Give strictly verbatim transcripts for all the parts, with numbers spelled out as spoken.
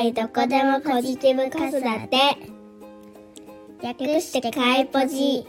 りどこでもポジティブ子育て。略してかいポジ。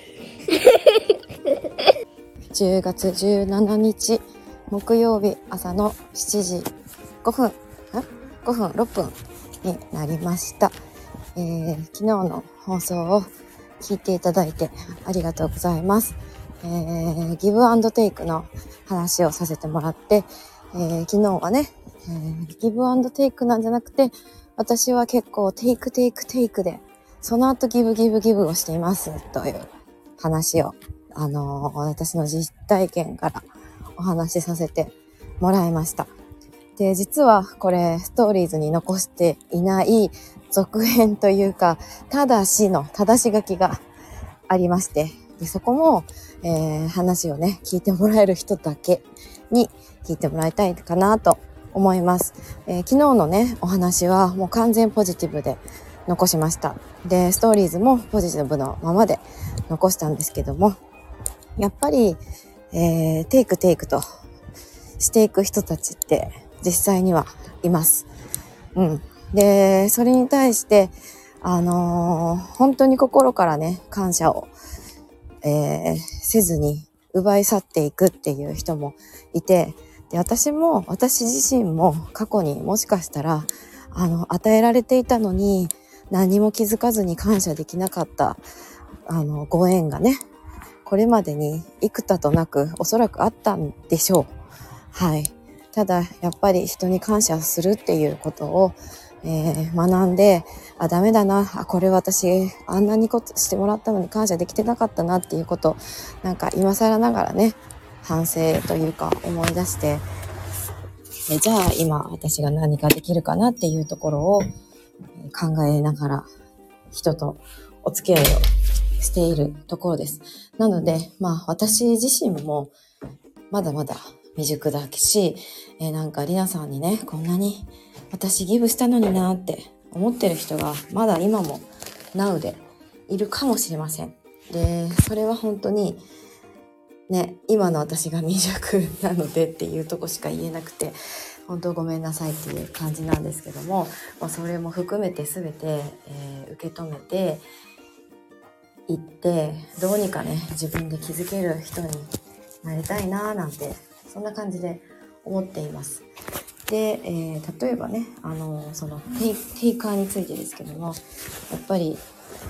じゅうがつじゅうしちにち木曜日朝のしちじごふん、ごふんろっぷんになりました。えー、昨日の放送を聞いていただいてありがとうございます。えー、ギブアンドテイクの話をさせてもらって、えー、昨日はね、えー、ギブアンドテイクなんじゃなくて、私は結構テイクテイクテイクで、その後ギブギブギブをしていますという話を、あのー、私の実体験からお話しさせてもらいました。で、実はこれストーリーズに残していない続編というか、ただしのただし書きがありまして、でそこも、えー、話をね聞いてもらえる人だけに聞いてもらいたいかなと思います。えー、昨日のねお話はもう完全ポジティブで残しました。でストーリーズもポジティブのままで残したんですけども、やっぱり、えー、テイクテイクとしていく人たちって実際にはいます。うん。でそれに対してあのー、本当に心からね感謝をえー、せずに奪い去っていくっていう人もいて、で私も私自身も過去にもしかしたらあの与えられていたのに何も気づかずに感謝できなかったあのご縁がね、これまでに幾多となくおそらくあったんでしょう。はい。ただやっぱり人に感謝するっていうことをえー、学んで、あ、ダメだな、あ、これ私あんなにことしてもらったのに感謝できてなかったなっていうこと、なんか今更ながらね反省というか思い出して、えじゃあ今私が何かできるかなっていうところを考えながら人とお付き合いをしているところです。なのでまあ私自身もまだまだ未熟だし、えー、なんかりなさんにねこんなに私ギブしたのになって思ってる人がまだ今もナウでいるかもしれません。でそれは本当にね今の私が未熟なのでっていうとこしか言えなくて本当ごめんなさいっていう感じなんですけども、まあ、それも含めて全て、えー、受け止めていってどうにかね自分で気づける人になりたいななんてそんな感じで思っています。で、えー、例えばね、あのそのテイ、テイカーについてですけども、やっぱり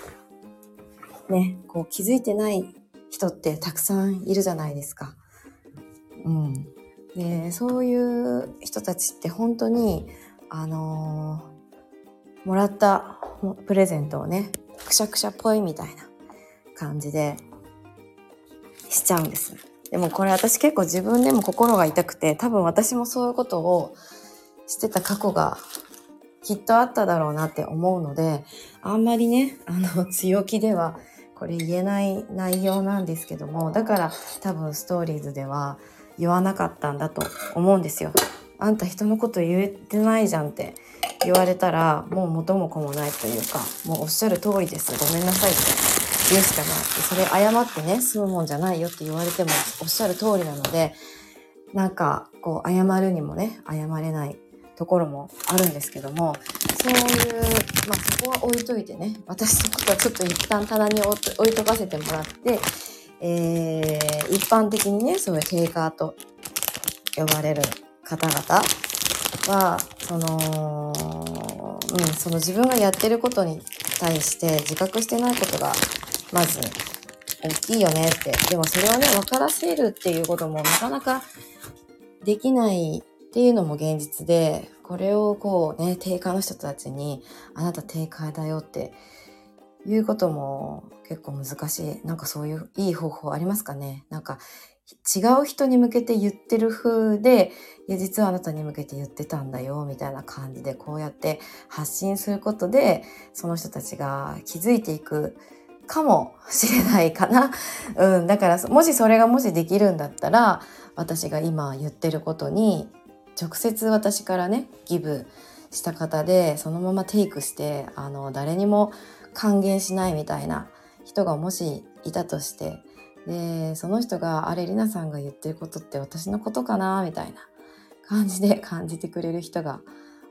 ね、こう気づいてない人ってたくさんいるじゃないですか。うん。で、そういう人たちって本当にあのー、もらったプレゼントをね、くしゃくしゃっぽいみたいな感じでしちゃうんです。でもこれ私結構自分でも心が痛くて、多分私もそういうことをしてた過去がきっとあっただろうなって思うので、あんまりね、あの強気ではこれ言えない内容なんですけども、だから多分ストーリーズでは言わなかったんだと思うんですよ。あんた人のこと言えてないじゃんって言われたら、もう元も子もないというか、もうおっしゃる通りです、ごめんなさいって言うしかない。それ謝ってね済むもんじゃないよって言われてもおっしゃる通りなので、なんかこう謝るにもね謝れないところもあるんですけども、そういうまあそこは置いといてね、私のことはちょっと一旦棚に置いとかせてもらって、えー、一般的にねそういうテイカーと呼ばれる方々はその、うん、その自分がやってることに対して自覚してないことがまず大きいよねって。でもそれをね分からせるっていうこともなかなかできないっていうのも現実で、これをこうね定価の人たちにあなた定価だよっていうことも結構難しい。なんかそういういい方法ありますかね。なんか違う人に向けて言ってる風で、いや実はあなたに向けて言ってたんだよみたいな感じでこうやって発信することでその人たちが気づいていくかもしれないかな。うん、だからもしそれがもしできるんだったら、私が今言ってることに直接私からねギブした方でそのままテイクしてあの誰にも還元しないみたいな人がもしいたとして、でその人があれりなさんが言ってることって私のことかなみたいな感じで感じてくれる人が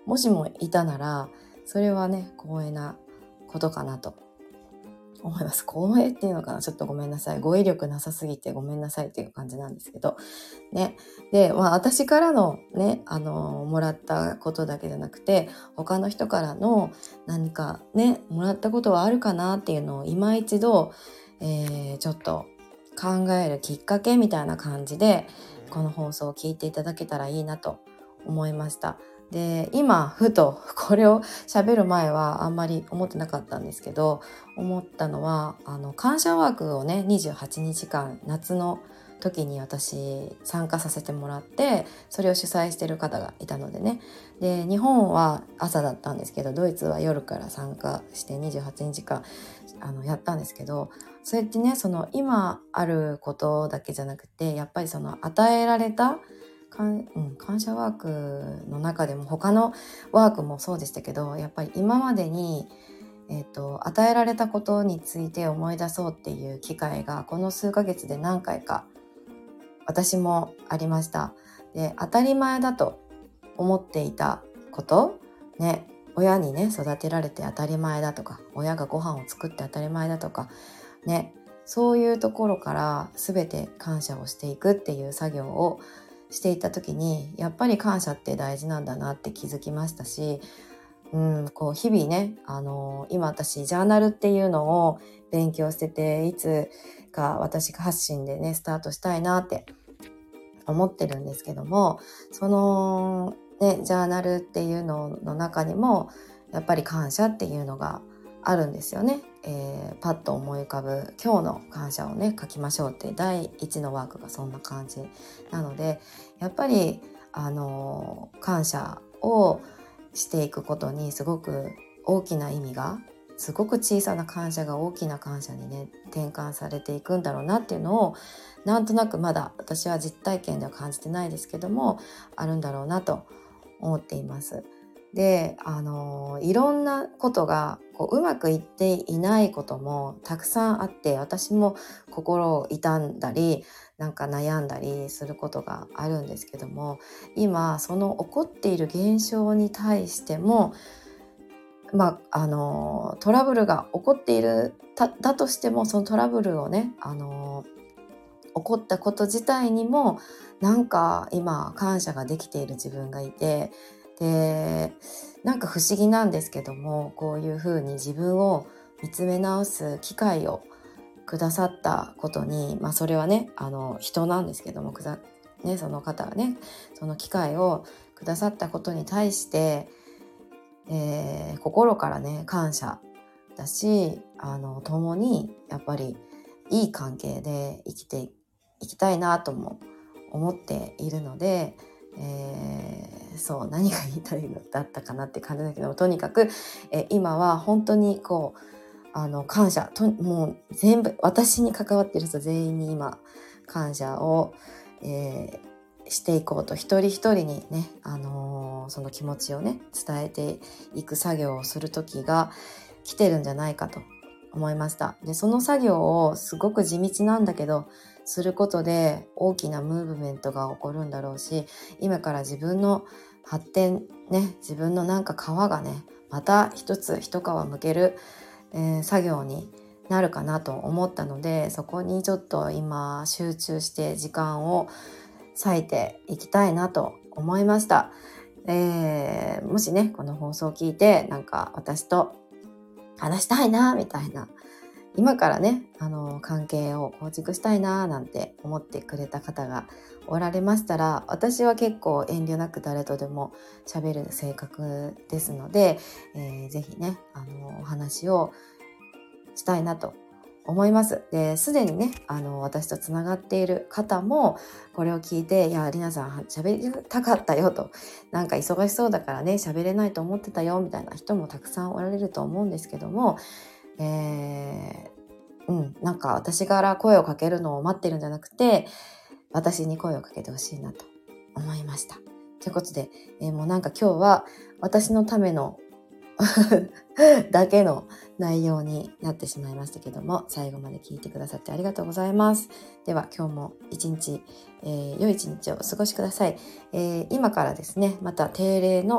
もしもいたなら、それはね、光栄なことかなと思います。光栄っていうのかな、ちょっとごめんなさい。語彙力なさすぎてごめんなさいっていう感じなんですけど。ね。で、まあ私からのね、あの、もらったことだけじゃなくて、他の人からの何かね、もらったことはあるかなっていうのを今一度、えー、ちょっと考えるきっかけみたいな感じで、この放送を聞いていただけたらいいなと思いました。で、今ふとこれを喋る前はあんまり思ってなかったんですけど、思ったのはあの感謝ワークをねにじゅうはちにちかん夏の時に私参加させてもらって、それを主催してる方がいたのでね、で日本は朝だったんですけど、ドイツは夜から参加してにじゅうはちにちかんあのやったんですけど、そうやってね、その今あることだけじゃなくて、やっぱりその与えられた感、うん、感謝ワークの中でも他のワークもそうでしたけど、やっぱり今までに、えーと、与えられたことについて思い出そうっていう機会がこの数ヶ月で何回か私もありました。で、当たり前だと思っていたことね、親にね育てられて当たり前だとか、親がご飯を作って当たり前だとかね、そういうところから全て感謝をしていくっていう作業をしていた時に、やっぱり感謝って大事なんだなって気づきましたし、うん、こう日々ね、あの今私ジャーナルっていうのを勉強してて、いつか私が発信でねスタートしたいなって思ってるんですけども、そのねジャーナルっていうのの中にもやっぱり感謝っていうのがあるんですよね。えー、パッと思い浮かぶ今日の感謝をね書きましょうって第一のワークがそんな感じなので、やっぱりあの感謝をしていくことにすごく大きな意味が、すごく小さな感謝が大きな感謝にね転換されていくんだろうなっていうのを、なんとなくまだ私は実体験では感じてないですけども、あるんだろうなと思っています。で、あのいろんなことがこううまくいっていないこともたくさんあって、私も心を痛んだりなんか悩んだりすることがあるんですけども、今その起こっている現象に対しても、まあ、あのトラブルが起こっているだだとしても、そのトラブルをね、あの起こったこと自体にもなんか今感謝ができている自分がいて、でなんか不思議なんですけども、こういうふうに自分を見つめ直す機会をくださったことに、まあそれはねあの人なんですけども、くだ、ね、その方がねその機会をくださったことに対して、えー、心からね感謝だし、あの共にやっぱりいい関係で生きていきたいなとも思っているので、えー、そう何が言いたいのだったかなって感じだけど、とにかく、えー、今は本当にこうあの感謝と、もう全部私に関わっている人全員に今感謝を、えー、していこうと、一人一人にね、あのー、その気持ちをね伝えていく作業をする時が来てるんじゃないかと思いました。で、その作業をすごく地道なんだけどすることで大きなムーブメントが起こるんだろうし、今から自分の発展ね、自分のなんか皮がねまた一つ一皮むける、えー、作業になるかなと思ったので、そこにちょっと今集中して時間を割いていきたいなと思いました。えー、もしねこの放送を聞いてなんか私と話したいなみたいな、今からねあの関係を構築したいななんて思ってくれた方がおられましたら、私は結構遠慮なく誰とでも喋る性格ですので、えー、ぜひねあのお話をしたいなと思います。で、すでにねあの私とつながっている方もこれを聞いて、いやりなさん喋りたかったよと、なんか忙しそうだからね喋れないと思ってたよみたいな人もたくさんおられると思うんですけども、えー、うん、なんか私から声をかけるのを待ってるんじゃなくて、私に声をかけてほしいなと思いました。ということで、えー、もうなんか今日は私のためのだけの内容になってしまいましたけども、最後まで聞いてくださってありがとうございます。では今日も一日、えー、良い一日をお過ごしください。えー、今からですねまた定例の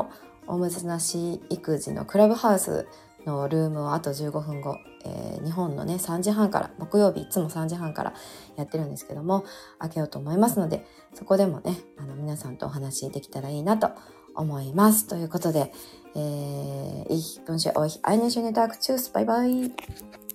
おむつなし育児のクラブハウスのルームをあとじゅうごふんご、えー、日本のねさんじはんから、木曜日いつもさんじはんからやってるんですけども、開けようと思いますので、そこでもねあの皆さんとお話できたらいいなと思います。ということで、えー、ich wünsche euch eine schöne Tag. Tschüss, bye bye.